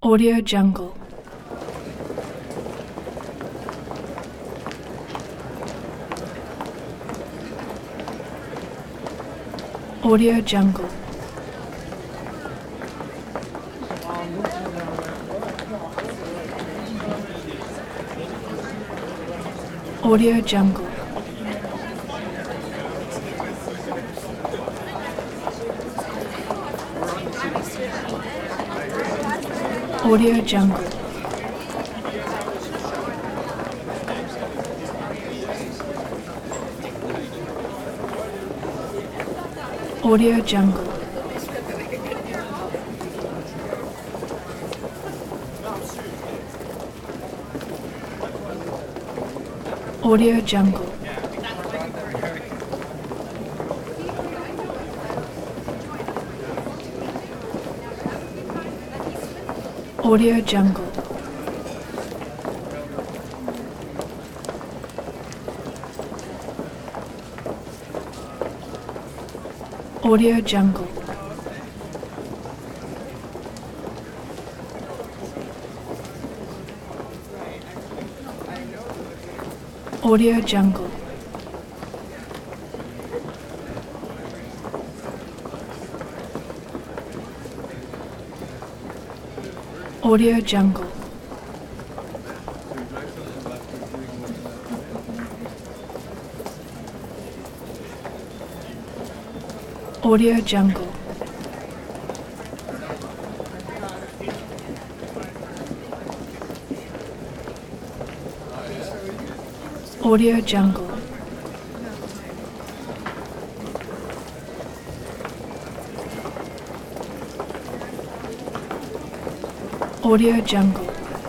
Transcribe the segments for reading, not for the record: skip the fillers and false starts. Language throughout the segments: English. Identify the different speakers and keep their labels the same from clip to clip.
Speaker 1: Audio Jungle. Audio Jungle. Audio Jungle. Audio Jungle. Audio Jungle. Audio Jungle. Audio Jungle. Audio Jungle. Audio Jungle. Audio Jungle. Audio Jungle. Audio Jungle. Audio Jungle.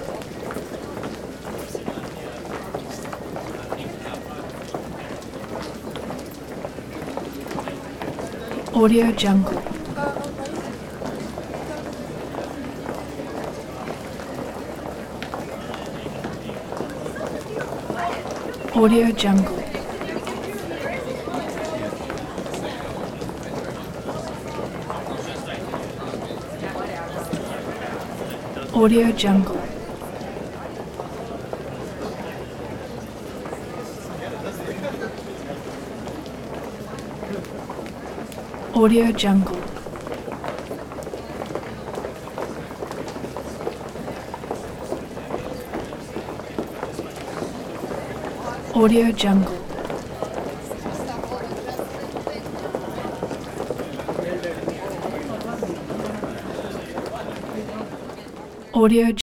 Speaker 1: Audio Jungle. Audio Jungle. Audio Jungle. Audio Jungle. Audio Jungle. Audio